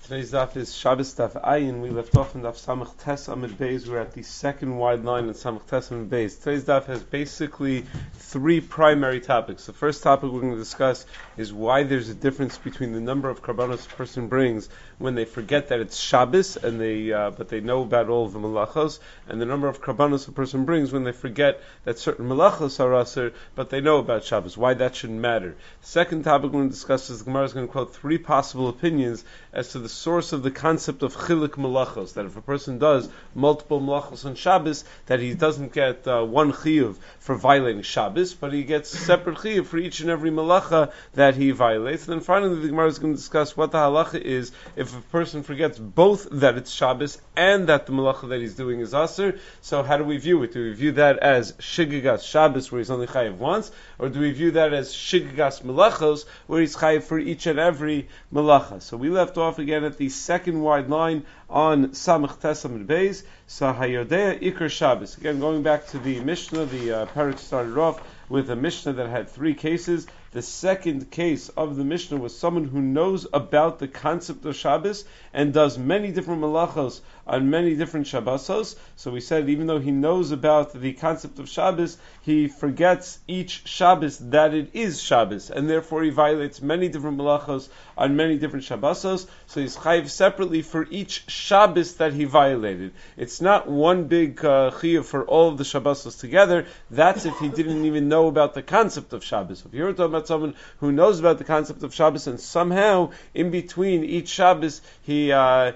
Today's daf is Shabbos daf Ayin. We left off in daf Samach Tes Amid Beis. We're at the second wide line in Samach Tes Amid Beis. Today's daf has basically three primary topics. The first topic we're going to discuss is why there's a difference between the number of karbanos a person brings when they forget that it's Shabbos and but they know about all of the malachos, and the number of karbanos a person brings when they forget that certain malachos are aser, but they know about Shabbos. Why that shouldn't matter. The second topic we're going to discuss is the Gemara is going to quote three possible opinions as to the source of the concept of chilik malachos, that if a person does multiple malachos on Shabbos, that he doesn't get one chiyuv for violating Shabbos, but he gets separate chiyuv for each and every malacha that he violates. And then finally, the Gemara is going to discuss what the halacha is if a person forgets both that it's Shabbos and that the malacha that he's doing is aser. So how do we view it? Do we view that as shigigas Shabbos, where he's only chayiv once, or do we view that as shigigas malachos, where he's chayiv for each and every malacha? So we left off again at the second wide line on Samach Tes Amid Beis. So Hayodea Iker Shabbos. Again, going back to the Mishnah, the parak started off with a Mishnah that had three cases. The second case of the Mishnah was someone who knows about the concept of Shabbos and does many different malachos on many different Shabbosos. So we said even though he knows about the concept of Shabbos, he forgets each Shabbos that it is Shabbos, and therefore he violates many different malachos on many different Shabbosos. So he's chayiv separately for each Shabbos that he violated. It's not one big chiyuv for all of the Shabbosos together. That's if he didn't even know about the concept of Shabbos. If you're talking about someone who knows about the concept of Shabbos and somehow in between each Shabbos he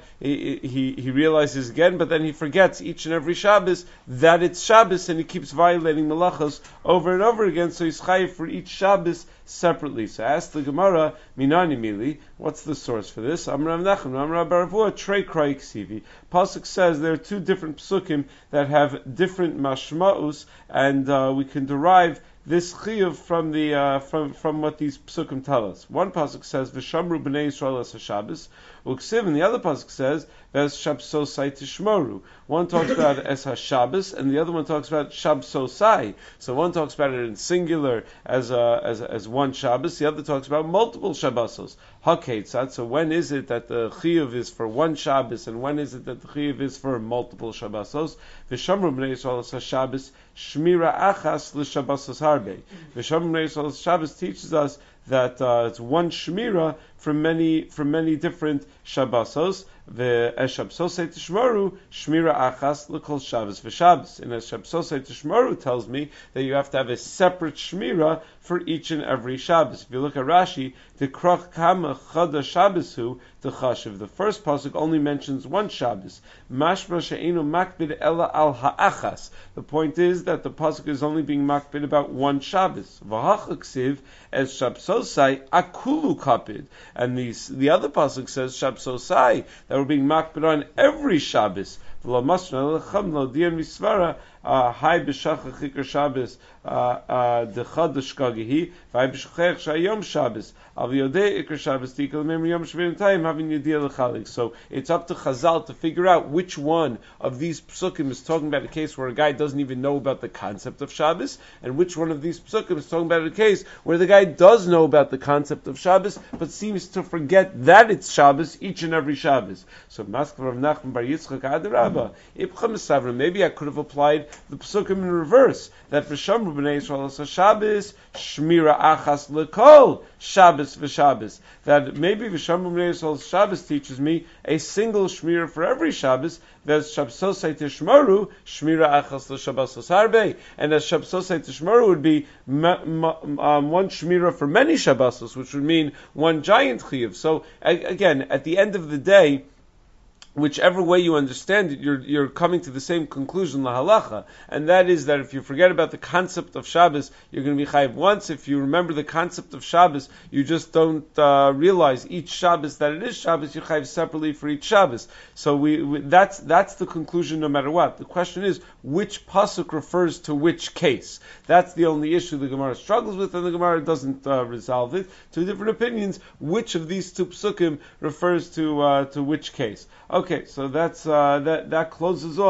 realizes again, but then he forgets each and every Shabbos that it's Shabbos, and he keeps violating malachos over and over again, so he's chayiv for each Shabbos separately. So ask the Gemara, Minani Mili, what's the source for this? Amrav Nachman, Amrav Baravua, Trei Kroi Ksivi. Pasuk says there are two different psukim that have different mashma'us, and we can derive this chiyuv from what these psukim tell us. One pasuk says v'shamru b'nei Yisrael es haShabbos, uksiv, and the other pasuk says v'es shabsosai tishmoru. One talks about es haShabbos, and the other one talks about shabsosai. So one talks about it in singular as one Shabbos, the other talks about multiple Shabbosos. Hakeitzat. So when is it that the chiyuv is for one Shabbos, and when is it that the chiyuv is for multiple Shabbosos? V'shamru b'nei Yisrael es haShabbos shmira achas l'shabbosos harbe. V'shamru b'nei Yisrael es Shabbos teaches us that it's one shmira for many different Shabbosos. V'eshabsosei tishmaru shmira achas l'kol Shabbos v'Shabbos. And eshabsosei tishmaru tells me that you have to have a separate shmira for each and every Shabbos. If you look at Rashi, the krach kama chada Shabbosu the chashiv. The first pasuk only mentions one Shabbos. Mashma she'enu makbid ela al ha'achas. The point is that the pasuk is only being makbid about one Shabbos. V'hachaksiv as shabsosai akulu kapid. And the other pasuk says shabsosai, that we're being makbid on every Shabbos. Hai b'shachach chikar Shabbos dechad d'shkagihi v'hai b'shachach shayom Shabbos al yodei ikar Shabbos tikal mem yom shvintayim having yediyah l'chalig. So it's up to Chazal to figure out which one of these psukim is talking about a case where a guy doesn't even know about the concept of Shabbos, and which one of these psukim is talking about a case where the guy does know about the concept of Shabbos but seems to forget that it's Shabbos each and every Shabbos. So Maskar of Nachman Bar Yitzchak Adarabba Ibcham Savra, maybe I could have applied the psukim in reverse, that v'shamru b'nei Yisrael es haShabbos shmira achas l'kol Shabbos v'Shabbos. That maybe v'shamru b'nei Yisrael es Shabbos teaches me a single shmira for every Shabbos. V'es shabsosei tishmaru shmira achas l'shabbosos harbe. And as shabsosei tishmaru would be one shmira for many Shabbosos, which would mean one giant chiyuv. So again, at the end of the day, whichever way you understand it, you're coming to the same conclusion, la halacha, and that is that if you forget about the concept of Shabbos, you're going to be chayiv once. If you remember the concept of Shabbos, you just don't realize each Shabbos that it is Shabbos, you're chayiv separately for each Shabbos. So that's the conclusion no matter what. The question is, which pasuk refers to which case? That's the only issue the Gemara struggles with, and the Gemara doesn't resolve it. Two different opinions, which of these two psukim refers to which case. Okay, so that closes off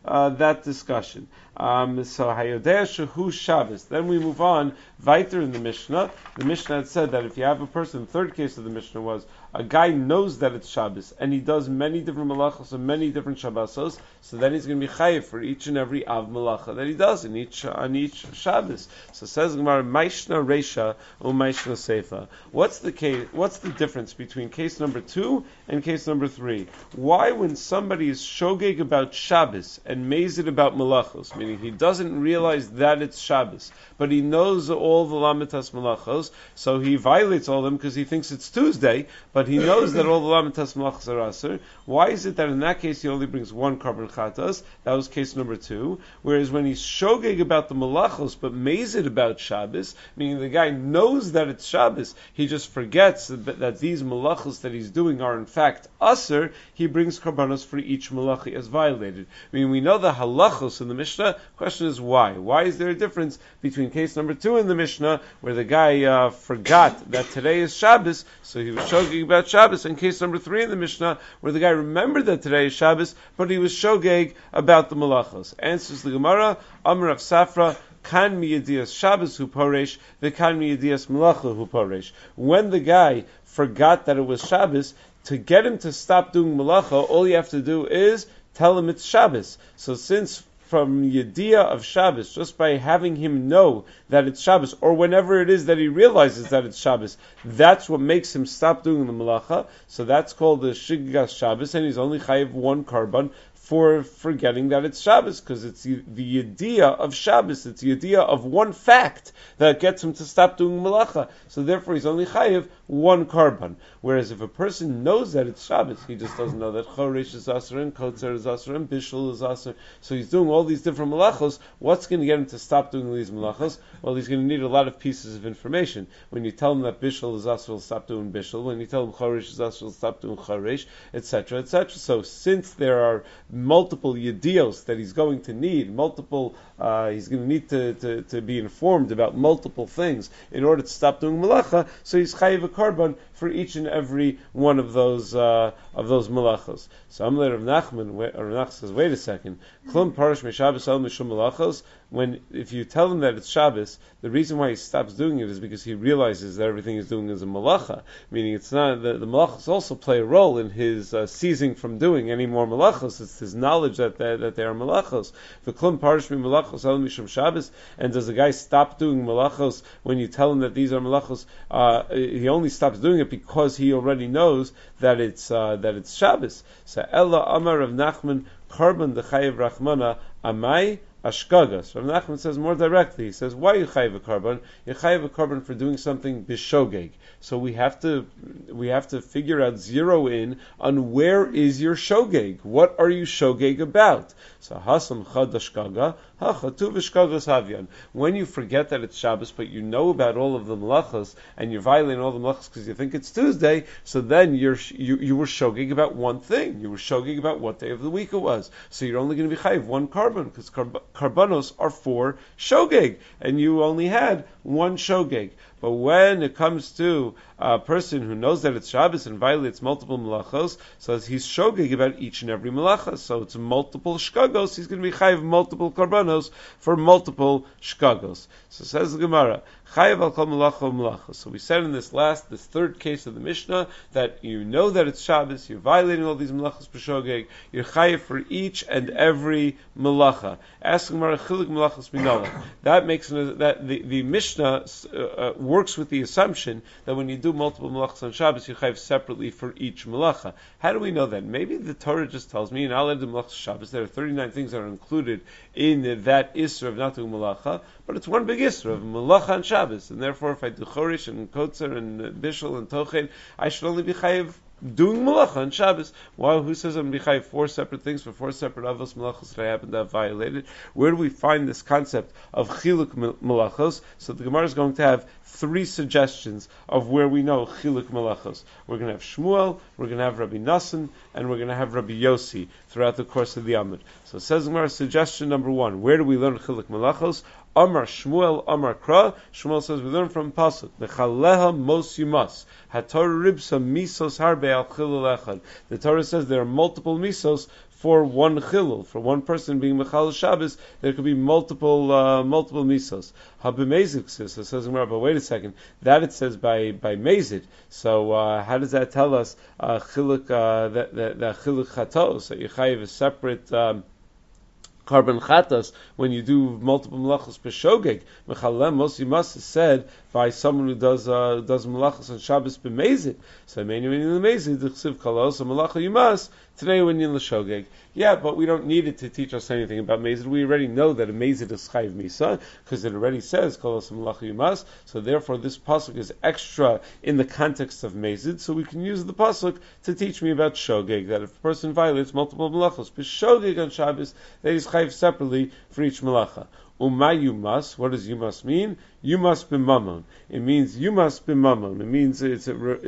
that discussion. So Hayodeh Shehu Shabbos. Then we move on, weiter in the Mishnah. The Mishnah had said that if you have a person, the third case of the Mishnah was, a guy knows that it's Shabbos, and he does many different malachos and many different Shabbosos, so then he's going to be chayiv for each and every av malacha that he does on each Shabbos. So says Gemara, Maishna Reisha or Maishna Seifa. What's the difference between case number 2 and case number 3? Why, when somebody is shogeg about Shabbos and mazed about malachos, meaning he doesn't realize that it's Shabbos, but he knows all the lamitas malachos, so he violates all of them because he thinks it's Tuesday, but he knows that all the lamitas malachos are aser. Why is it that in that case he only brings one korban chatas? That was case number 2. Whereas when he's shogeg about the malachos but mazed about Shabbos, meaning the guy knows that it's Shabbos, he just forgets that these malachos that he's doing are in fact aser, he brings korbanos for each malachi as violated. I mean, we know the halachos in the Mishnah. Question is why? Why is there a difference between case number 2 in the Mishnah, where the guy forgot that today is Shabbos, so he was shogeg about Shabbos, and case number 3 in the Mishnah, where the guy remembered that today is Shabbos, but he was shogeg about the malachos? Answers the Gemara, Amar of Safra, Kan miyadias Shabbos hu poresh, the kan miyadias malacha hu poresh. When the guy forgot that it was Shabbos, to get him to stop doing malacha, all you have to do is tell him it's Shabbos. So since from Yediyah of Shabbos, just by having him know that it's Shabbos, or whenever it is that he realizes that it's Shabbos, that's what makes him stop doing the malacha. So that's called the Shiggas Shabbos, and he's only chayiv one korban for forgetting that it's Shabbos, because it's the Yediyah of Shabbos, it's the Yediyah of one fact that gets him to stop doing malacha. So therefore he's only chayiv one korban. Whereas if a person knows that it's Shabbos, he just doesn't know that Choresh is Aser and Kotzer is Aser and Bishul is Aser. So he's doing all these different malachos. What's going to get him to stop doing these malachos? Well, he's going to need a lot of pieces of information. When you tell him that Bishul is Aser, he'll stop doing Bishul. When you tell him Choresh is Aser, he'll stop doing Choresh, etc., etc. So since there are multiple yedios that he's going to need, he's going to need to be informed about multiple things in order to stop doing malacha, so he's chayiv a korban for each and every one of those malachos. So Amle Rav Nachman, Rav Nachman says, wait a second, Klum Parash Meshabbos El Mishum Malachos. If you tell him that it's Shabbos, the reason why he stops doing it is because he realizes that everything he's doing is a malacha. Meaning, it's not the malachos also play a role in his ceasing from doing any more malachos. It's his knowledge that they are malachos. V'klum Parash Malachos El Mishum Shabbos. And does the guy stop doing malachos when you tell him that these are malachos? He only stops doing it because he already knows that it's Shabbos. So Ella Amar of Nachman Korban the Chayiv Rachmana Amai Ashkagas. Rav Nachman says more directly. He says, why you chayiv a korban? You chayiv a korban for doing something bishogeg. So we have to figure out, zero in on where is your shogeg. What are you shogeg about? So hasam chad ashkaga, hachatu v'shkagas havyan. When you forget that it's Shabbos, but you know about all of the malachas and you're violating all the malachas because you think it's Tuesday, so then you were shogeg about one thing. You were shogeg about what day of the week it was. So you're only going to be chayiv one korban because karbanos are for shogeg, and you only had one shogeg. But when it comes to a person who knows that it's Shabbos and violates multiple malachos, so he's shogeg about each and every malacha. So it's multiple shkagos. He's going to be chayiv multiple karbanos for multiple shkagos. So says the Gemara, chayiv al kol malacha malacha. So we said in this third case of the Mishnah, that you know that it's Shabbos, you're violating all these malachos b'shogeg, you're chayiv for each and every malacha. Ask Gemara, chilik malachos minala. That makes that the Mishnah works with the assumption that when you do multiple malachas on Shabbos, you chayiv separately for each malacha. How do we know that? Maybe the Torah just tells me in Aled the malachas Shabbos there are 39 things that are included in that isra of not doing malacha, but it's one big isra of malacha on Shabbos, and therefore if I do chorish and kotzer and bishul and tochen, I should only be chayiv doing malacha on Shabbos. Well, who says I'm going to be chayiv 4 separate things for 4 separate avos malachos that I happen to have violated? Where do we find this concept of chiluk malachos? So the Gemara is going to have 3 suggestions of where we know chiluk malachos. We're going to have Shmuel, we're going to have Rabbi Nassan, and we're going to have Rabbi Yossi throughout the course of the Amud. So it says Gemara, suggestion number 1, where do we learn chiluk malachos? Amar Shmuel, Amar Kra. Shmuel says we learn from pasuk. Mechaleha mos yumas. HaTorah ribsa misos harbe al chilul echad. The Torah says there are multiple misos for one chilul, for one person being Mechal Shabbos, there could be multiple misos. Habimezid says Gemara, but wait a second, that it says by mezid. So how does that tell us chiluk that chiluk chatos, that you chayiv a separate carbon chatas when you do multiple malachos b'shogeg? Mechalem mos yumas is said by someone who does malachos on Shabbos b'mezid. So many in the mezid the chsiv kalos a malacha yumas. Today when you're in the shogeg, yeah, but we don't need it to teach us anything about mezid. We already know that a mezid is chayiv misa because it already says kalos a malacha yumas. So therefore, this pasuk is extra in the context of mezid. So we can use the pasuk to teach me about shogeg, that if a person violates multiple malachos b'shogeg on Shabbos, that he's chayiv separately for each malacha. Uma yumas. What does yumas mean? Yumas b'mamon. It means yumas b'mamon. It means it's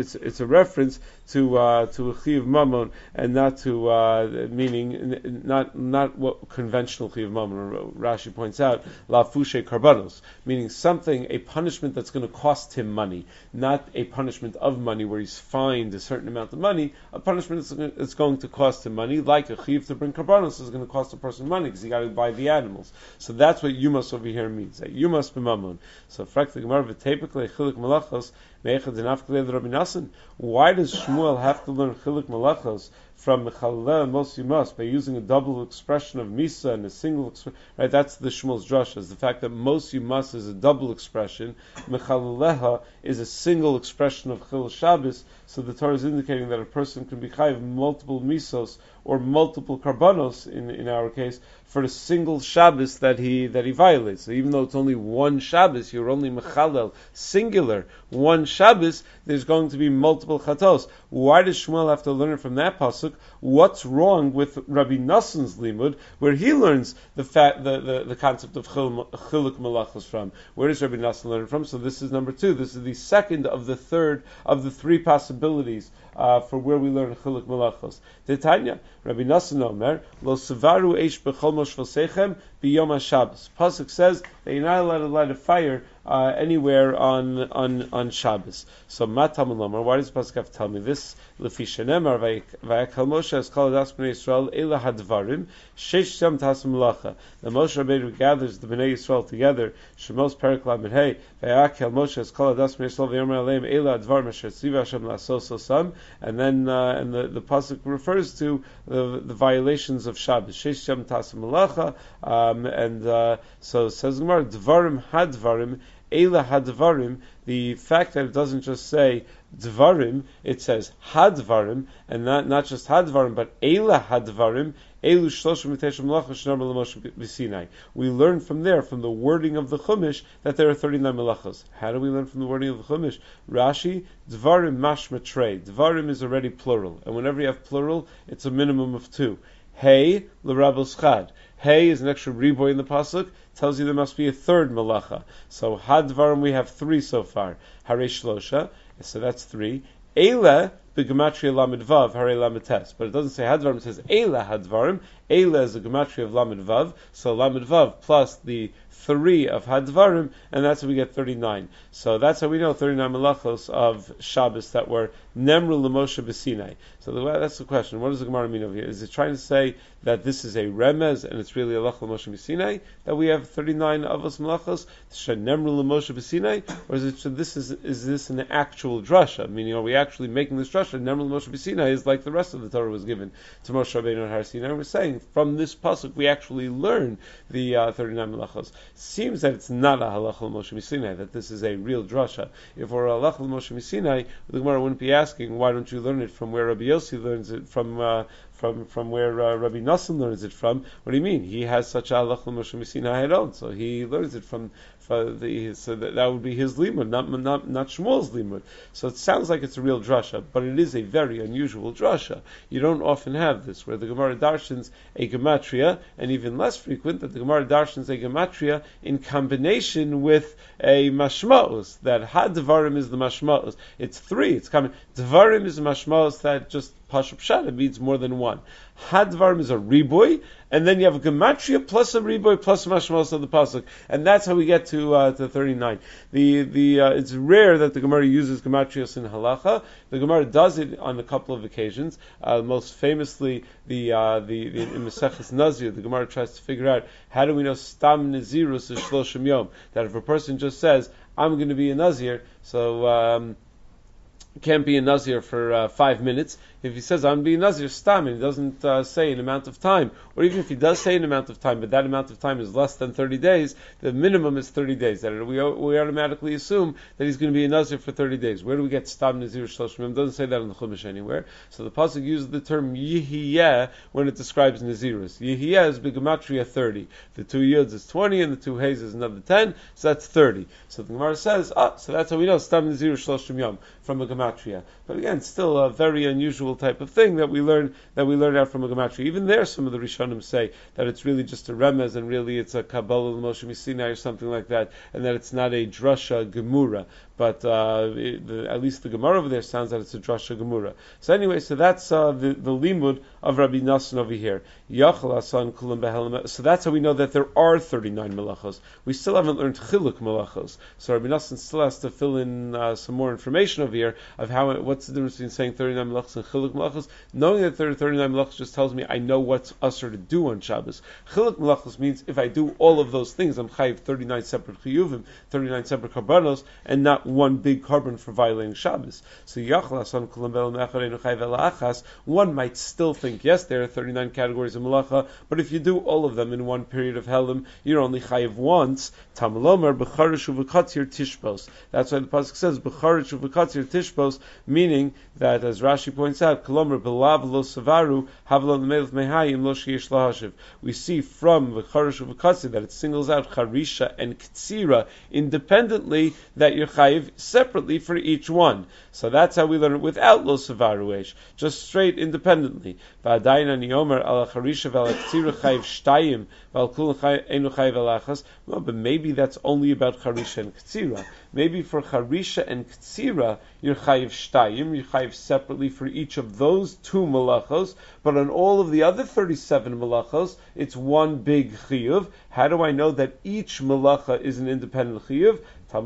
a reference to a chiyuv mamon and not to meaning not what conventional chiyuv mamon. Rashi points out la fushe karbanos, meaning something, a punishment that's going to cost him money, not a punishment of money where he's fined a certain amount of money. A punishment that's going to cost him money, like a chiyuv to bring karbanos, is going to cost a person money because he got to buy the animals. So that's what yumas over here means. Yumas b'mamon. So frak the Gemara v'tepikle chiluk malachos me'echad denafkele Rabbi Nassan. Why does Shmuel have to learn chiluk malachos from mechaleh mos yumas by using a double expression of misa and a single expression? Right, that's the Shmuel's drasha. Is the fact that mos yumas is a double expression, mechaleha is a single expression of chilul Shabbos. So the Torah is indicating that a person can be chayiv multiple misos or multiple karbanos in our case for a single Shabbos that he violates. So even though it's only one Shabbos, you're only mechalel, singular, one Shabbos, there's going to be multiple chatos. Why does Shmuel have to learn it from that pasuk? What's wrong with Rabbi Nassan's limud, where he learns the concept of chiluk malachos from? Where does Rabbi Nassan learn it from? So this is number 2. This is the second of the third of the 3 possibilities for where we learn chiluk malachos. Tanya, Rabbi Nassan Omer, lo sevaru eish b'chol moshvel sechem b'yom HaShabbos. Pasuk says that you're not allowed to light a fire anywhere on Shabbos. So matam lomar. Why does Pasuk have to tell me this? Lefi shenemar vayakal Moshe es kol adas bnei Yisrael ela hadvarim sheish yom tasem melacha. The Moshe Rabbeinu gathers the bnei Yisrael together. Shemos perik lamed hey vayakal Moshe es kol adas bnei Yisrael v'yomer aleim ela hadvarim asher tziva Hashem lasos osam. And then the pasuk refers to the violations of Shabbos. Sheish yom tasem melacha. So says Gemara, dvarim hadvarim. Eila hadvarim, the fact that it doesn't just say dvarim, it says hadvarim, and not just hadvarim, but Eila hadvarim, Elu shloshim v'tesha melachos she'namar l'Moshe b'Sinai. We learn from there, from the wording of the Chumash, that there are 39 melachos. How do we learn from the wording of the Chumash? Rashi, dvarim mashma trei. Dvarim is already plural, and whenever you have plural, it's a minimum of 2. Hey l'rabos chad. Hey is an extra riboy in the pasuk, tells you there must be a third malacha. So hadvarim we have 3 so far. Hare shlosha, so that's 3. Eila b'gematria lamed vav hare lamed tes. But it doesn't say hadvarim, it says eila hadvarim. Eila is a gematria of lamed vav, so lamed vav plus the 3 of hadvarim, and that's how we get 39. So that's how we know 39 malachos of Shabbos that were nemru l'Moshe b'Sinai. So that's the question. What does the Gemara mean over here? Is it trying to say that this is a remez and it's really a lach l'Moshe b'Sinai, that we have 39 avos malachos nemru l'Moshe b'Sinai, or is this an actual drasha? Meaning, are we actually making this drasha? Nemru l'Moshe b'Sinai is like the rest of the Torah was given to Moshe Rabbeinu at Har Sinai. We're saying from this pasuk we actually learn the 39 malachos. Seems that it's not a halach l'Moshe b'Sinai, that this is a real drasha. If we're a halach l'Moshe b'Sinai, the Gemara wouldn't be asking, why don't you learn it from where Rabbi Yossi learns it from where Rabbi Nassan learns it from? What do you mean? He has such a halach l'Moshe b'Sinai own, so he learns it from so that would be his limud, not Shmuel's limud. So it sounds like it's a real drasha, but it is a very unusual drasha. You don't often have this, where the Gemara darshans a gematria, and even less frequent that the Gemara darshans a gematria in combination with a mashmaos, that had dvarim is the mashmaos. It's 3. It's coming. Dvarim is a mashmaos that just Pashup Pshat, it means more than one. Hadvarim is a riboy, and then you have a gematria plus a riboy plus mashmos of the pasuk, and that's how we get to 39. It's rare that the Gemara uses gematrias in halacha. The Gemara does it on a couple of occasions. Most famously, in Maseches Nazir, the Gemara tries to figure out how do we know stam nazirus is shloshim yom, that if a person just says I'm going to be a nazir, so can't be a nazir for 5 minutes. If he says I'm being nazir stam and he doesn't say an amount of time, or even if he does say an amount of time, but that amount of time is less than 30 days, the minimum is 30 days. That we automatically assume that he's going to be a nazir for 30 days. Where do we get stam nazir shloshim yom? It doesn't say that in the Chumash anywhere. So the pasuk uses the term yihiyeh when it describes nazirus. Yihiyeh is b'gematria 30. The 2 yuds is 20 and the 2 hays is another 10, so that's 30. So the Gemara says, so that's how we know stam nazir shloshim yom from a gematria. But again, still a very unusual type of thing that we learn out from a gematria. Even there, some of the Rishonim say that it's really just a remez and really it's a Kabbalah Moshe Missinai or something like that, and that it's not a drasha gemura. But at least the Gemara over there sounds that it's a drasha gemura. So anyway, so that's the limud of Rabbi Nassan over here. So that's how we know that there are 39 melachos. We still haven't learned chiluk melachos. So Rabbi Nassan still has to fill in some more information over here of what's the difference between saying 39 melachos and chiluk melachos. Knowing that there are 39 melachos just tells me I know what's usher to do on Shabbos. Chiluk melachos means if I do all of those things, I'm chayiv 39 separate chiyuvim, 39 separate karbanos, and not one big carbon for violating Shabbos. So one might still think, yes, there are 39 categories of malacha, but if you do all of them in one period of helim, you're only chayiv once. Tamalomer b'charish uv'katzir tishbos. That's why the pasuk says b'charish uv'katzir tishbos, meaning that, as Rashi points out, kolomer b'lav lo savaru havlo l'melech mehayim lo sheish lahashiv. We see from b'charish uv'katzir that it singles out charisha and ktsira independently, that you're chayiv separately for each one. So that's how we learn it without lo savaru, just straight independently. But maybe that's only about charisha and ktsira. Maybe for charisha and ktsira you're chayiv shtayim, you're chayiv separately for each of those 2 malachos, but on all of the other 37 malachos it's one big chiyuv. How do I know that each malacha is an independent chiyuv?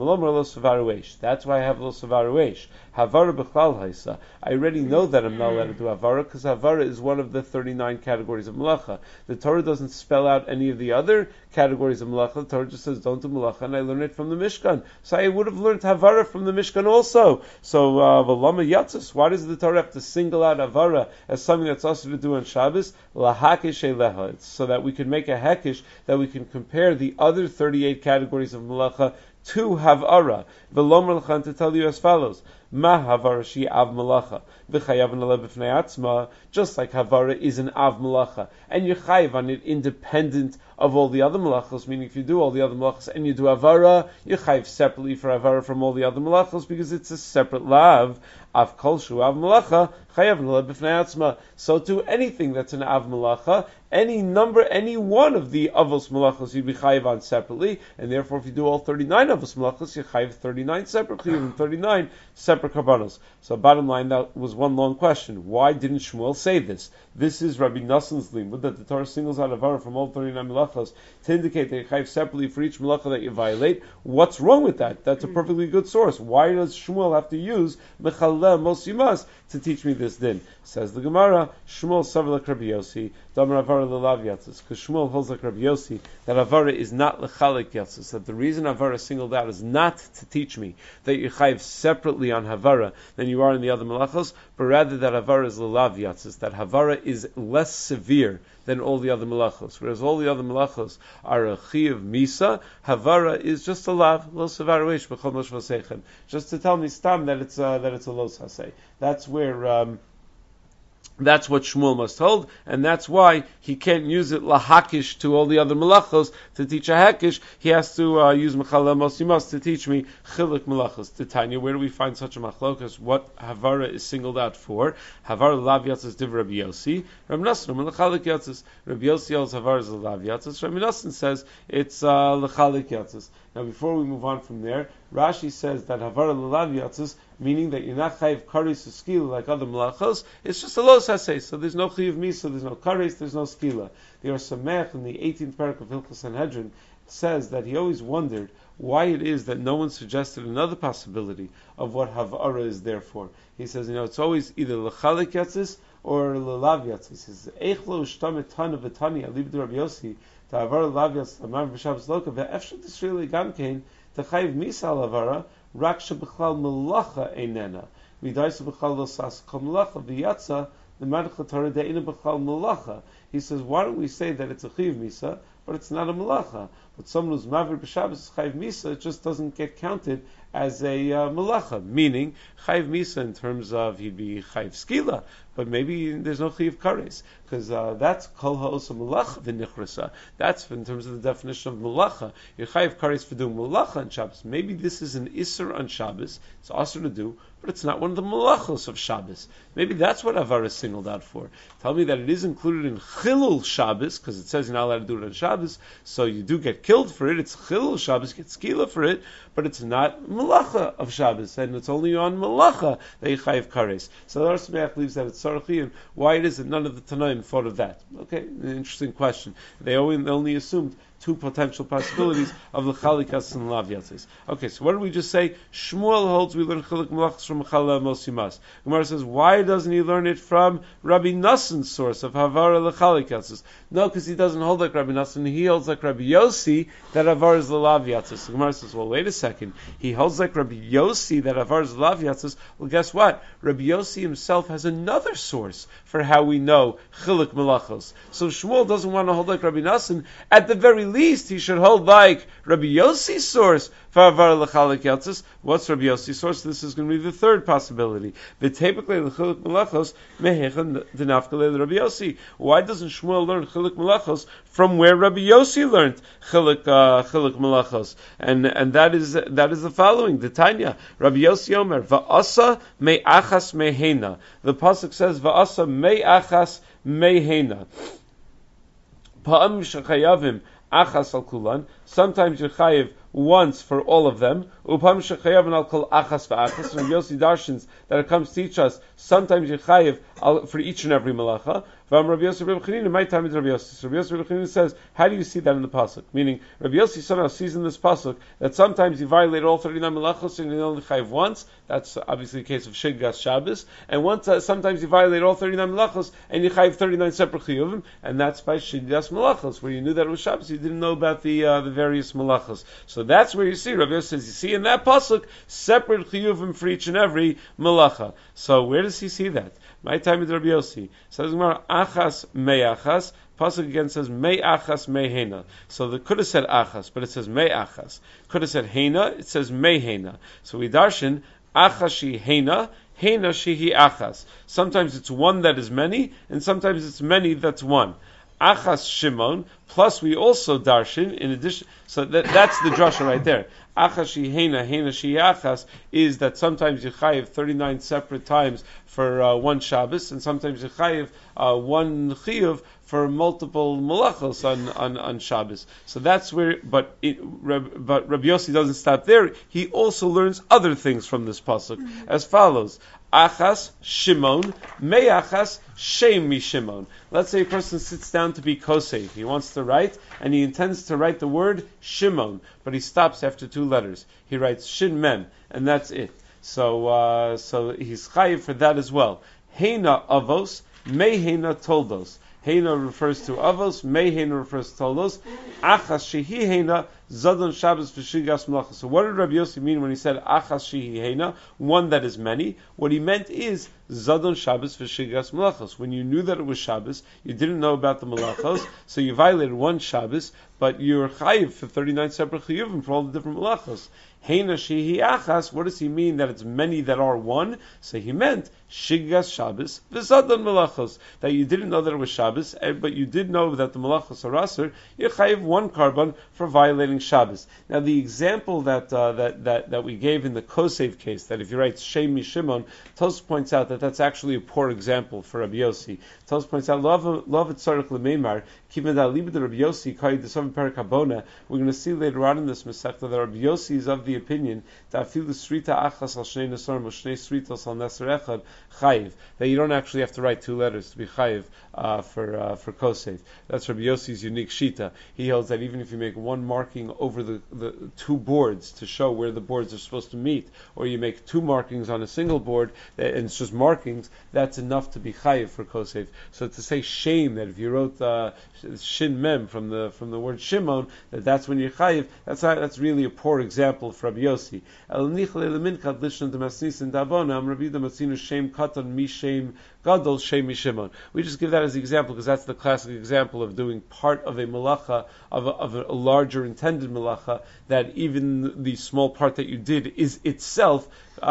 That's why I have lo savaru. Havara b'chlal haisa. I already know that I'm not allowed to do havara because havara is one of the 39 categories of malacha. The Torah doesn't spell out any of the other categories of malacha. The Torah just says don't do malacha, and I learn it from the Mishkan. So I would have learned havara from the Mishkan also. So v'lama yatzis. Why does the Torah have to single out havara as something that's also to do on Shabbos? Lahakish eleha. It's so that we can make a hekish, that we can compare the other 38 categories of malacha to havara. V'lomer l'chan, to tell you as follows: Ma havara shi av malacha v'chayav naleh b'fnei atzma. Just like havara is an av malacha, and you're chayiv on it independent of all the other malachos. Meaning, if you do all the other malachos and you do havara, you're chayiv separately for havara from all the other malachos because it's a separate lav. Av kol shu av malacha chayav naleh b'fnei atzma. So to anything that's an av malacha, any one of the avos malachos you'd be chayiv on separately, and therefore if you do all 39 avos malachos, you're chayiv 39 separately and 39 separate karbanos. So bottom line, that was one long question. Why didn't Shmuel say this? This is Rabbi Nassan's limud, that the Torah singles out avara from all 39 malachos to indicate that you chayiv separately for each malacha that you violate. What's wrong with that? That's a perfectly good source. Why does Shmuel have to use mechaleh mos yimas to teach me this din? Says the Gemara, Shmuel savar like Rabbi Yossi, damar avara lelav yatzis, because Shmuel holds like Rabbi Yossi that avara is not lechalik yatzis, that the reason avara is singled out is not to teach me that you chayiv separately on havara than you are in the other malachos, but rather that havara is lelav yatzis, that havara is less severe than all the other malachos. Whereas all the other malachos are a chiyuv misa, havara is just a lav, lo sevaruish b'chol mosh v'seichem, just to tell me stam that it's a lo saseh. That's where that's what Shmuel must hold, and that's why he can't use it lahakish to all the other malachos to teach a hakish. He has to use mechaleh mos yimas to teach me chiluk malachos. Titania, where do we find such a machlokas? What havara is singled out for? Havara lav yatzis div Rabbi Yossi. Rabbi Nassan lechalik yatzis. Rabbi Yossi holds havara is lav yatzis. Rabbi Nassan says it's lechalik yatzis. Now, before we move on from there, Rashi says that Havara Lulav Yatzis, meaning that you're not chayiv kares or skila like other malachos, it's just a los hasei. So there's no chayiv misa, there's no kares, there's no skila. The Or Samech in the 18th parak of Hilchos Sanhedrin says that he always wondered why it is that no one suggested another possibility of what Havara is there for. He says, it's always either l'chalik yatzis or l'lav yatzis. He says, Eich lo ushtamet tana v'tani alib Rabbi Yossi ta'avara l'lav yatzis l'mar v'shabes loka ve'efshel t'srili gamkein t'chayiv misa l'avara rak shebechlal melacha einena v'daisu b'chal lo sas kol melacha v'yatza l'madach l'torah de'ina b'chal melacha. He says, why don't we say that it's a chayiv misa, but it's not a malacha? But someone who's mavir b'Shabbos is chayiv misa, it just doesn't get counted as a malacha. Meaning, chayiv misa in terms of he'd be chayiv skila, but maybe there's no chayiv kares, because that's kol ha'osa malacha v'nichrasa. That's in terms of the definition of malacha. You're chayiv kares for doing malacha on Shabbos. Maybe this is an isser on Shabbos. It's also to do, but it's not one of the malachos of Shabbos. Maybe that's what Avar is singled out for. Tell me that it is included in Chilul Shabbos, because it says you're not allowed to do it on Shabbos, so you do get killed for it. It's Chilul Shabbos, you get skila for it, but it's not malacha of Shabbos, and it's only on malacha that you chayiv kares. So the Or Sameach believes that it's sarachiyim. Why it is that none of the Tanaim thought of that? Okay, an interesting question. They only assumed two potential possibilities of l'chalikas and lav yatzis. Okay, so what did we just say? Shmuel holds we learn chilik malachas from Chala Mosimas. Gemara says, why doesn't he learn it from Rabbi Nassan's source of Havara l'chalikas? No, because he doesn't hold like Rabbi Nassan. He holds like Rabbi Yossi that Havara is l'lav yatzis. The Gemara says, well, wait a second. He holds like Rabbi Yossi that Havara is l'lav yatzis. Well, guess what? Rabbi Yossi himself has another source for how we know chilik malachos. So Shmuel doesn't want to hold like Rabbi Nassan. At the very least, he should hold like Rabbi Yossi's source for Havara l'chalik yatzis. What's Rabbi Yossi's source? This is going to be the third possibility. V'tepikle l'chilik malachos mehechan denafkale Rabbi Yossi. Why doesn't Shmuel learn chilik malachos from where Rabbi Yossi learned chilik malachos? And that is the following. The Tanya, Rabbi Yossi Omer va'asa me'achas mehena. The pasuk says va'asa me'achas mehena. Pa'am shechayavim achas al kulan. Sometimes you're chayiv once for all of them. Upam shechayavim al kol achas va'achas. Rabbi Yossi darshans that it comes to teach us. Sometimes you're chayiv for each and every malacha. Rabbi Yossi Rabbi Chanina, my time is Rabbi Yossi. Rabbi Yossi Rabbi Chanina says, how do you see that in the pasuk? Meaning, Rabbi Yossi somehow sees in this pasuk that sometimes you violate all 39 malachos and you only chayiv once. That's obviously the case of Shiggas Shabbos. And sometimes you violate all 39 malachos and you chayiv 39 separate chiyuvim, and that's by Shiggas malachos, where you knew that it was Shabbos, you didn't know about the various malachos. So that's where you see, Rabbi Yossi says, you see in that pasuk, separate chiyuvim for each and every malacha. So where does he see that? My time is Rabbi Yossi. Says Gemara, achas me'achas. Pasuk again says me'achas me'hena. So the could have said achas, but it says me'achas. Could have said hena, it says me'hena. So we darshan achashi hena, hena shihi achas. Sometimes it's one that is many, and sometimes it's many that's one. Achas Shimon, plus we also darshan, in addition, so that's the drasha right there. Achashi hena, hena shi achas, is that sometimes you chayiv 39 separate times for one Shabbos, and sometimes you chayiv one chiyuv for multiple malachos on Shabbos. So that's where, but Rabbi Yossi doesn't stop there. He also learns other things from this pasuk as follows. Achas Shimon, me'achas shem mi Shimon. Let's say a person sits down to be kosev. He wants to write, and he intends to write the word Shimon, but he stops after two letters. He writes Shin Mem, and that's it. So he's chayiv for that as well. Heina avos, mehena toldos. Heina refers to avos, mehena refers to toldos. Achas shehi heina, zadon Shabbos v'shigas malachos. So what did Rabbi Yossi mean when he said achas shehi heina, one that is many? What he meant is zadon Shabbos v'shigas malachos. When you knew that it was Shabbos, you didn't know about the malachos, so you violated one Shabbos, but you're chayiv for 39 separate chiyuvim for all the different malachos. Heina shehi achas, what does he mean that it's many that are one? So he meant Shiggas Shabbos v'zadon malachos, that you didn't know that it was Shabbos, but you did know that the malachos are aser. You chayiv one carbon for violating Shabbos. Now the example that we gave in the Kosev case, that if you write Shem mi Shimon, Tos points out that's actually a poor example for Rabbi Yossi. Tosfos points out, love it tzarich lemeimar, kiven da libed Rabbi Yossi kai desav perik habona. We're going to see later on in this Masechta that Rabbi Yossi is of the opinion that afilu srita achas al shnei nesarim or shnei sritos al neser echad chayiv, that you don't actually have to write two letters to be chayiv for kosef. That's Rabbi Yossi's unique shita. He holds that even if you make one marking over the two boards to show where the boards are supposed to meet, or you make two markings on a single board and it's just markings, that's enough to be chayiv for kosef. So to say shame, that if you wrote shin mem from the word Shimon, that's when you're chayiv, that's really a poor example for Rabbi Yossi. El nichle leminkat lishon demasnis in davona am Rabbi Damatzinu shem katan mi shem gadol shem mi Shimon. We just give that as the example because that's the classic example of doing part of a malacha of a larger intended malacha, that even the small part that you did is itself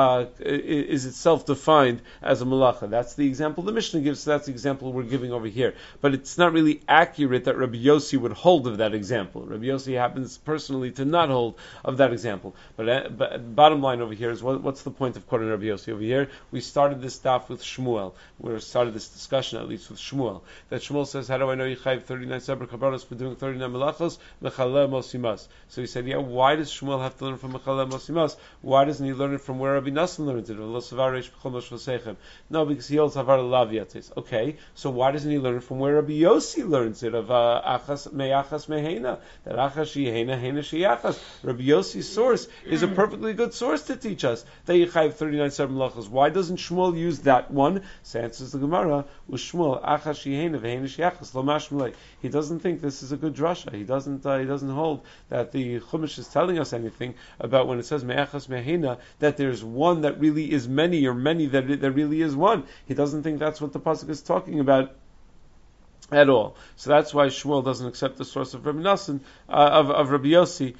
defined as a malacha. That's the example the Mishnah gives, so that's the example we're giving over here. But it's not really accurate that Rabbi Yossi would hold of that example. Rabbi Yossi happens personally to not hold of that example. But bottom line over here is, what's the point of quoting Rabbi Yossi over here? We started this daf with Shmuel. We started this discussion at least with Shmuel. That Shmuel says, how do I know you chayiv 39 separate kabbalas for doing 39 malachos? Mechaleh mosimas. So he said, why does Shmuel have to learn from Mechaleh mosimas? Why doesn't he learn it from where Rabbi Nassan learns it? No, because he holds Havar Lav. Okay, so why doesn't he learn it from where Rabbi Yossi learns it, of Achas Me'achas Me'heina, that Achas Sheheina Heina Sheyachas? Rabbi Yossi's source is a perfectly good source to teach us that you chayiv 39 seven malachos. Why doesn't Shmuel use that one? So answers the Gemara, with Shmuel Achas Sheheina Ve'heina Sheyachas Lo Mashmalei. He doesn't think this is a good drasha. He doesn't hold that the Chumash is telling us anything about when it says Me'achas Me'heina, that there's one that really is many, or many that really is one. He doesn't think that's what the pasuk is talking about at all. So that's why Shmuel doesn't accept the source of Rabbi Nassan, of Rabbi Yossi.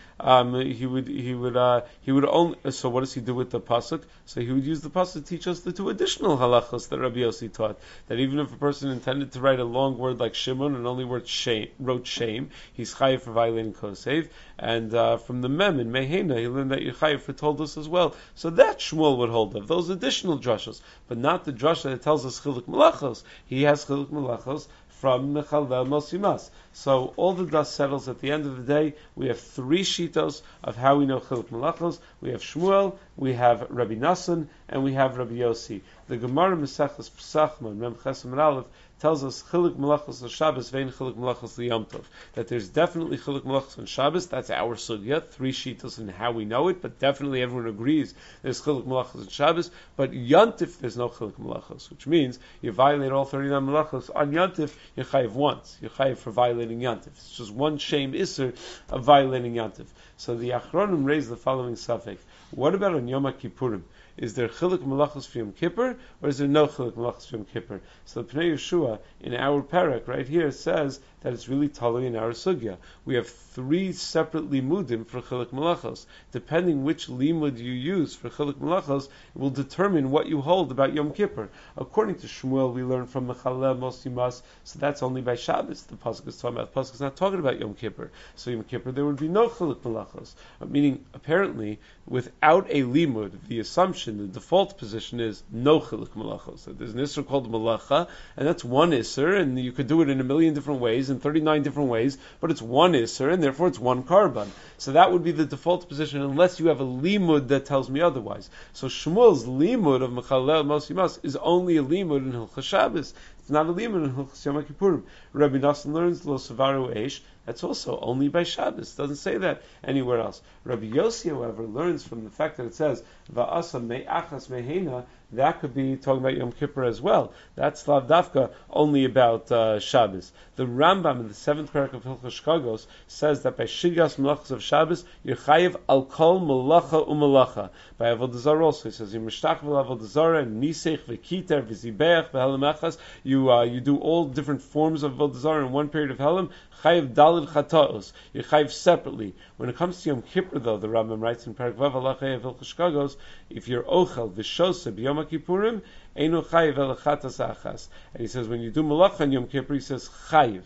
He would only. So what does he do with the pasuk? So he would use the pasuk to teach us the two additional halachos that Rabbi Yossi taught. That even if a person intended to write a long word like Shimon and only wrote shame, he's chayiv for violating kosev. And from the mem in Meheina, he learned that you're chayiv for toldus as well. So that Shmuel would hold of those additional drashos, but not the drasha that tells us chiluk malachos. He has chiluk malachos from Mechalel Mosimas. So all the dust settles. At the end of the day, we have three shitos of how we know Chiluk Malachos. We have Shmuel, we have Rabbi Nassan, and we have Rabbi Yossi. The Gemara Mesechus Pesachma, Mem Chesem Aleph, tells us Chiluk Malachos on Shabbos, Vein Chiluk Malachos Yom Tov. That there's definitely Chiluk Malachos on Shabbos. That's our sugya. Three shitos in how we know it, but definitely everyone agrees there's Chiluk Malachos on Shabbos. But Yontif, there's no Chiluk Malachos, which means you violate all 39 Malachos on Yontif. You're chayiv once. You're chayiv for violating Yantif. It's just one shame iser of violating Yantif. So the Achronim raised the following suffix. What about on Yom Kippurim? Is there chiluk malachos for Yom Kippur, or is there no chiluk malachos for Yom Kippur? So the Pnei Yeshua in our parak right here says that it's really totally in our sugya. We have three separate limudim for chiluk malachos. Depending which limud you use for chiluk malachos, it will determine what you hold about Yom Kippur. According to Shmuel, we learn from Mechalel Mosimas, so that's only by Shabbos. The pasuk is talking about. The pasuk is not talking about Yom Kippur. So Yom Kippur there would be no chiluk malachos. Meaning, apparently, without a limud, the assumption, the default position is no chiluk malachos. So there's an isser called malacha, and that's one isser, and you could do it in a million different ways, in 39 different ways, but it's one isser, and therefore it's one karban. So that would be the default position, unless you have a limud that tells me otherwise. So Shmuel's limud of Mechalel Mosimas is only a limud in Hilchos Shabbos. It's not a limud in Hilchos Yom Kippurim. Rabbi Nassan learns Lo Savaru Eish. That's also only by Shabbos. It doesn't say that anywhere else. Rabbi Yossi, however, learns from the fact that it says Va'asa me'achas me'heina. That could be talking about Yom Kippur as well. That's Lav Dafka only about Shabbos. The Rambam in the 7th parak of Hilchos Shkagos says that by Shigas Malachos of Shabbos, you're chayiv al kol malacha umalacha. By Avodah Zarah also, he says you're mishtach v'Avodah Zarah and nisech v'kiter v'zibeach v'helam. You do all different forms of Avodah Zarah in one period of Helam. Chayiv dalid chataos. You're chayiv separately. When it comes to Yom Kippur, though, the Rambam writes in Parak Vav Halachei of Hilchos Shkagos, if you're ochel v'shoseh b'Yom Kippurim, einu chayiv el chatas achas. And he says when you do malacha on Yom Kippur, he says chayiv.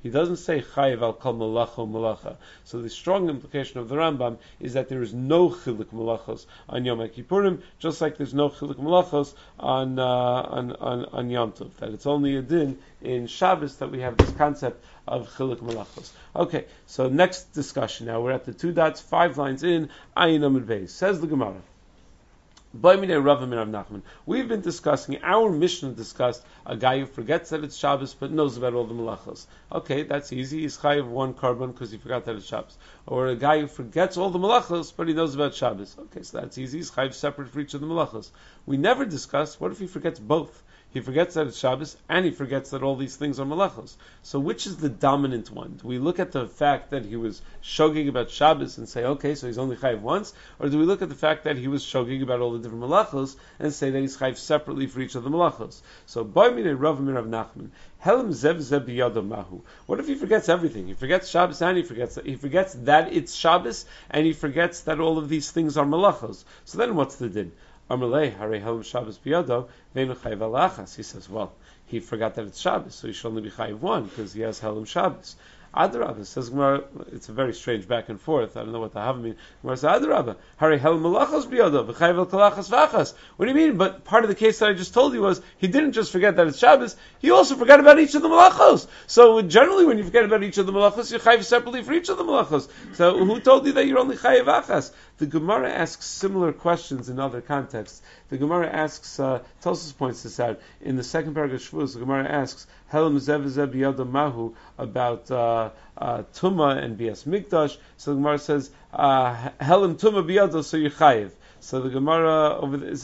He doesn't say chayiv al kol malacha malacha. So the strong implication of the Rambam is that there is no chiluk malachos on Yom Kippurim, just like there's no chiluk malachos on Yom Tov. That it's only a din in Shabbos that we have this concept of chiluk malachos. Okay, so next discussion now. We're at the 2 dots, 5 lines in Ayin Amud Beis. Says the Gemara. We've been discussing, our Mishnah discussed a guy who forgets that it's Shabbos but knows about all the malachos. Okay, that's easy. He's chayiv 1 carbon because he forgot that it's Shabbos. Or a guy who forgets all the malachos but he knows about Shabbos. Okay, so that's easy. He's chayiv separate for each of the malachos. We never discussed, what if he forgets both? He forgets that it's Shabbos, and he forgets that all these things are malachos. So which is the dominant one? Do we look at the fact that he was shogig about Shabbos and say, okay, so he's only chayiv once? Or do we look at the fact that he was shogig about all the different malachos and say that he's chayiv separately for each of the malachos? So, Ba'mine Rav Mir Rav Nachman, Helam Zev Zev Biyado Mahu. What if he forgets everything? He forgets Shabbos and he forgets that it's Shabbos, and he forgets that all of these things are malachos. So then what's the din? Amalei Harei Helam Shabbos Biyado Veinu Chayiv Alachas. He says, well, he forgot that it's Shabbos, so he should only be Chayiv 1 because he has Helam Shabbos. Adarabba says Gemara. It's a very strange back and forth. I don't know what the Hava means. Gemara says Adarabba Harei Helam Malachos Biyado V'Chayiv Al Kalachas V'Achas. What do you mean? But part of the case that I just told you was he didn't just forget that it's Shabbos. He also forgot about each of the malachos. So generally, when you forget about each of the malachos, you're chayiv separately for each of the malachos. So who told you that you're only chayiv achas? The Gemara asks similar questions in other contexts. The Gemara asks, Tosfos points this out, in the second paragraph of Shavuos, the Gemara asks, Helam Zev Zev Biyado Mahu, about Tumah and Bias Mikdash. So the Gemara says, Helam Tumah Biyado, so you're chayiv. So the Gemara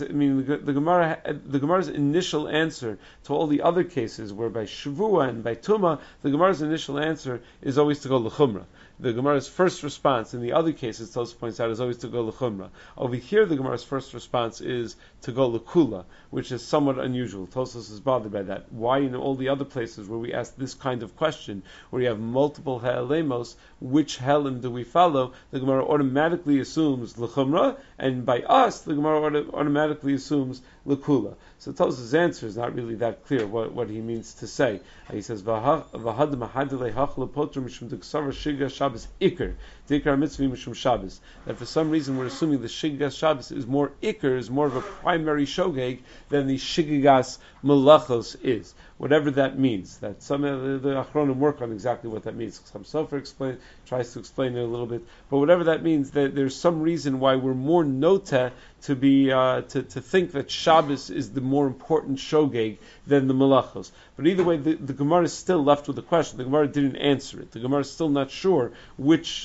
the Gemara's initial answer to all the other cases, where by Shavua and by Tumah, the Gemara's initial answer is always to go l'chumra. The Gemara's first response in the other cases, Tosfos points out, is always to go l'chumra. Over here, the Gemara's first response is to go l'kula, which is somewhat unusual. Tosfos is bothered by that. Why in all the other places where we ask this kind of question, where you have multiple ha'elemos, which helim do we follow? The Gemara automatically assumes l'chumra, and by us, the Gemara automatically assumes l'kula. So Tosfos' answer is not really that clear what he means to say. He says, V'had mahadilei hachla potur mishum d'ksavar shiga Shabbos ikr, d'ikar mitzvah mishum Shabbos. That for some reason we're assuming the shigas Shabbos is more ikr, is more of a primary shogeg than the shigas malachos is. Whatever that means. That some of the Achronim work on exactly what that means. Some Sofer tries to explain it a little bit. But whatever that means, there's some reason why we're more noteh to be to think that Shabbos is the more important shogeg than the malachos. But either way, the Gemara is still left with the question. The Gemara didn't answer it. The Gemara is still not sure which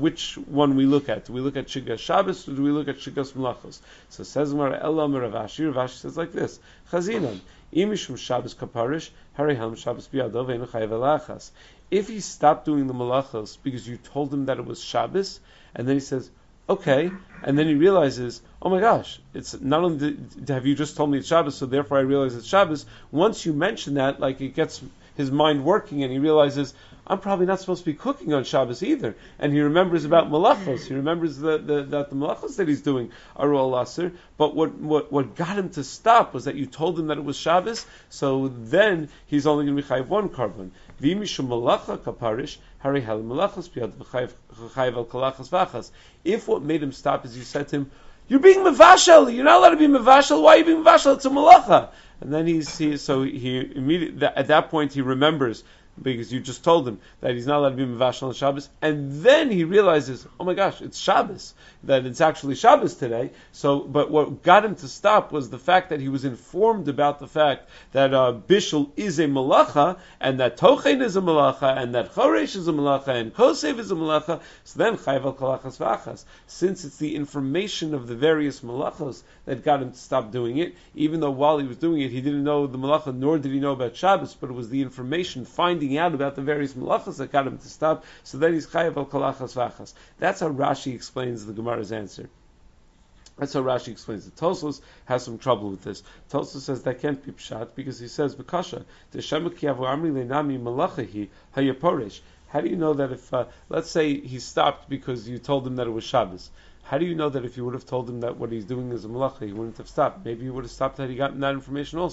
one we look at. Do we look at Shigas Shabbos or do we look at Shigas Malachos? So says Gemara, Elam Rav Ashi. Rav Ashi says like this: Chazinan imishum Shabbos kaparish harei helm Shabbos biyado ve'enu chayav elachas. If he stopped doing the malachos because you told him that it was Shabbos, and then he says, okay, and then he realizes, oh my gosh, it's not only have you just told me it's Shabbos, so therefore I realize it's Shabbos. Once you mention that, like, it gets his mind working, and he realizes, I'm probably not supposed to be cooking on Shabbos either. And he remembers about malachos. He remembers that the malachos that he's doing are all aser. But what got him to stop was that you told him that it was Shabbos, so then he's only going to be chayiv 1 carbon. V'imishum malacha kaparish, hari hal malachos biyad v'chayiv al kalachas v'achas. If what made him stop is you said to him, you're being mevashel, you're not allowed to be mevashel, why are you being mevashel? It's a malacha. And then he immediately, at that point he remembers, because you just told him that he's not allowed to be mevashel on Shabbos, and then he realizes, oh my gosh, it's Shabbos, that it's actually Shabbos today. So, but what got him to stop was the fact that he was informed about the fact that Bishul is a malacha, and that Tochen is a malacha, and that Choresh is a malacha, and Kosev is a malacha. So then Chayv al Kalachas V'achas. Since it's the information of the various malachos that got him to stop doing it, even though while he was doing it, he didn't know the malacha, nor did he know about Shabbos, but it was the information, finding out about the various malachas that got him to stop. So then he's chayav al kalachas v'achas. That's how Rashi explains the Gemara's answer. That's how Rashi explains it. Tosfos has some trouble with this. Tosfos says that can't be pshat because he says b'kasha t'shemu ki avu amri leinami malachahi hayaporesh. How do you know that if let's say he stopped because you told him that it was Shabbos? How do you know that if you would have told him that what he's doing is a malacha, he wouldn't have stopped? Maybe he would have stopped had he gotten that information also.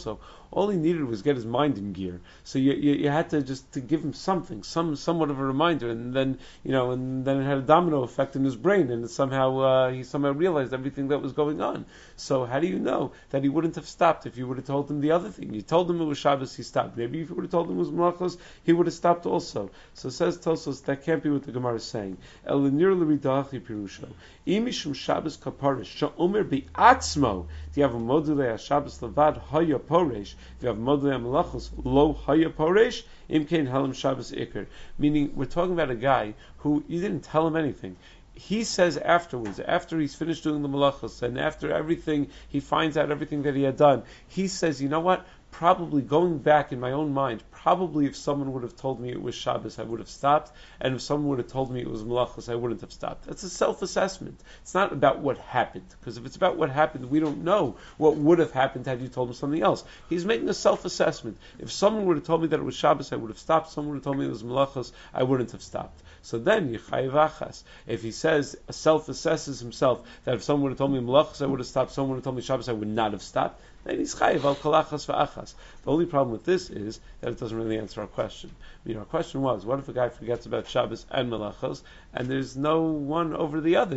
All he needed was get his mind in gear. So you had to just to give him something, somewhat of a reminder, and then and then it had a domino effect in his brain, and he somehow realized everything that was going on. So how do you know that he wouldn't have stopped if you would have told him the other thing? You told him it was Shabbos, he stopped. Maybe if you would have told him it was Malachos, he would have stopped also. So says Tosos, that can't be what the Gemara is saying. Elinir l'ridachi pirusho. Imishum Shabbos kaparish sha'omer bi'atzmo. Do you have a module Shabbos levad haya poresh? Do you have module Malachos lo haya poresh? Imkein halam Shabbos ikr. Meaning, we're talking about a guy who you didn't tell him anything. He says afterwards, after he's finished doing the malachos, and after everything, he finds out everything that he had done, he says, you know what? Probably going back in my own mind, probably if someone would have told me it was Shabbos, I would have stopped, and if someone would have told me it was malachos, I wouldn't have stopped. That's a self-assessment. It's not about what happened, because if it's about what happened, we don't know what would have happened had you told him something else. He's making a self-assessment. If someone would have told me that it was Shabbos, I would have stopped. Someone would have told me it was malachos, I wouldn't have stopped. So then, Yechayev Achas. If he says, self-assesses himself, that if someone would have told me malachos, I would have stopped. Someone would have told me Shabbos, I would not have stopped. Then he's chayiv al kol achas v'achas. The only problem with this is that it doesn't really answer our question. Our question was, what if a guy forgets about Shabbos and Malachos, and there's no one over the other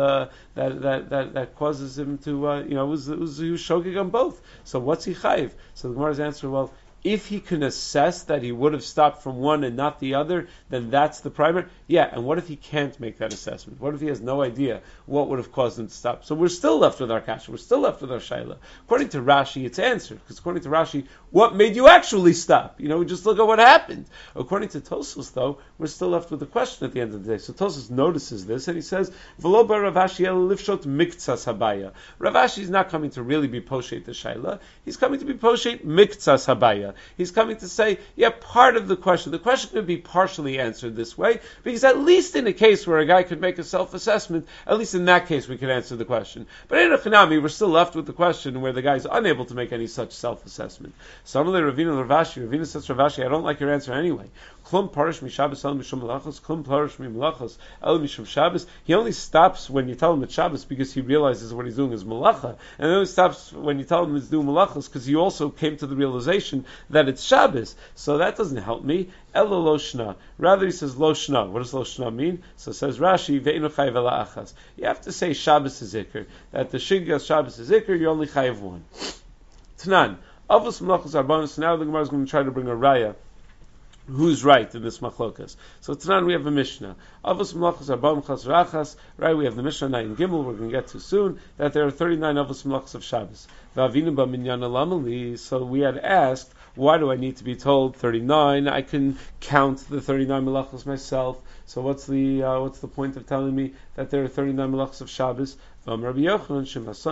that causes him to, was shogig on both. So what's he chayiv? So the Gemara's answer, well, if he can assess that he would have stopped from one and not the other, then that's the primary. Yeah, and what if he can't make that assessment? What if he has no idea what would have caused him to stop? So we're still left with our kasha. We're still left with our shaila. According to Rashi, it's answered. Because according to Rashi, what made you actually stop? We just look at what happened. According to Tosfos, though, we're still left with the question at the end of the day. So Tosfos notices this, and he says, V'lo bar Rav Ashi el lifshot miktsas habaya. Rav Ashi is not coming to really be poshet the shaila. He's coming to be poshet miktsas habaya. He's coming to say, part of the question could be partially answered this way, because at least in a case where a guy could make a self-assessment, at least in that case we could answer the question. But in a Chanami, we're still left with the question where the guy's unable to make any such self-assessment. Suddenly Ravina says to Rav Ashi, I don't like your answer anyway. Klum parish mi Shabbos el mishum malachos, klum parish mi malachos el mishum Shabbos. He only stops when you tell him it's Shabbos because he realizes what he's doing is malacha, and then he stops when you tell him he's doing malachos because he also came to the realization that it's Shabbos. So that doesn't help me. Elo lo shna. Rather he says lo shna. What does lo shna mean? So says Rashi, ve'inu chayiv ela achas. You have to say Shabbos is ikr. That the shigas Shabbos is ikr, you only chayiv one. Tanan. Avos malachos arbanos. So now the Gemara is going to try to bring a raya. Who's right in this machlokas? So tonight we have a Mishnah. Avos malachos arba'im chas rachas. Right, we have the Mishnah 9 Gimel. We're going to get to soon that there are 39 avos malachos of Shabbos. V'avinu b'minyan alamali. So we had asked, why do I need to be told 39? I can count the 39 malachos myself. So what's the point of telling me that there are 39 malachos of Shabbos? Rabbi Yochanan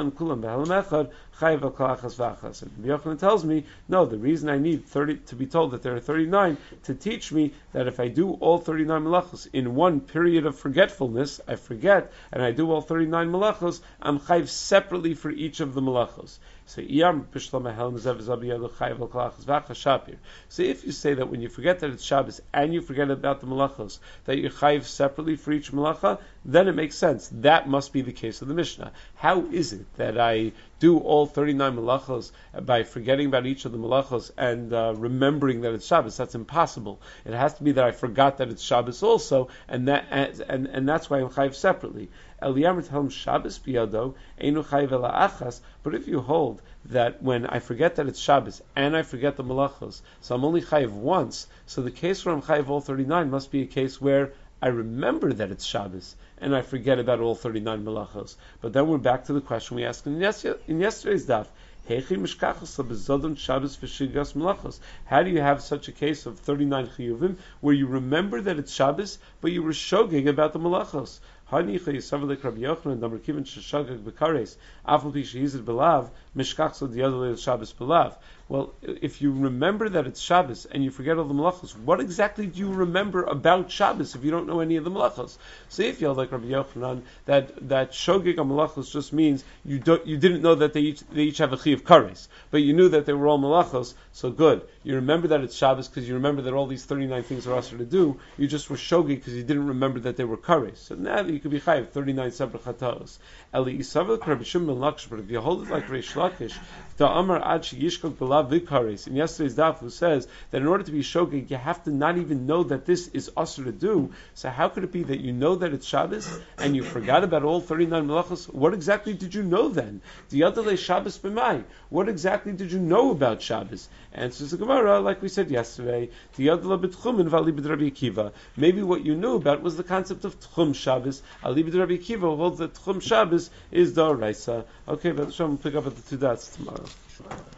tells me, no, the reason I need 30 to be told that there are 39 to teach me that if I do all 39 malachos in one period of forgetfulness, I forget, and I do all 39 malachos, I'm chayiv separately for each of the malachos. So if you say that when you forget that it's Shabbos and you forget about the malachos, that you're chayiv separately for each malacha, then it makes sense. That must be the case of the Mishnah. How is it that I do all 39 malachos by forgetting about each of the malachos and remembering that it's Shabbos? That's impossible. It has to be that I forgot that it's Shabbos also, and that's why I'm chayiv separately. But if you hold that when I forget that it's Shabbos and I forget the malachos, so I'm only chayiv once, so the case where I'm chayiv all 39 must be a case where I remember that it's Shabbos and I forget about all 39 malachos. But then we're back to the question we asked in yesterday's daf. How do you have such a case of 39 chiyuvim where you remember that it's Shabbos, but you were shogig about the malachos? Well, if you remember that it's Shabbos and you forget all the malachos, what exactly do you remember about Shabbos if you don't know any of the malachos? So if you're like Rabbi Yochanan, that shogig on malachos just means you didn't know that they each have a chi of kares, but you knew that they were all malachos, so good. You remember that it's Shabbos because you remember that all these 39 things are asked to do. You just were shogig because you didn't remember that they were kares. So now you could be chayiv 39 separate chatos. Eli isavel Rabbi Shimon ben Lakish, but if you hold it like Reish Lakish, the Amar ad sheyishkok belav lav vikares. In yesterday's daf, who says that in order to be shogeg, you have to not even know that this is asur to do. So how could it be that you know that it's Shabbos and you forgot about all 39 melachos? What exactly did you know then? Diyadale Shabbos b'mai. What exactly did you know about Shabbos? Answers the Gemara, like we said yesterday, Diyadale b'tchumin v'ali b'drabi Akiva. Maybe what you knew about was the concept of Tchum Shabbos. Ali b'drabi Akiva holds that Tchum Shabbos is the Raisa. Okay, but we'll pick up at the two dots tomorrow.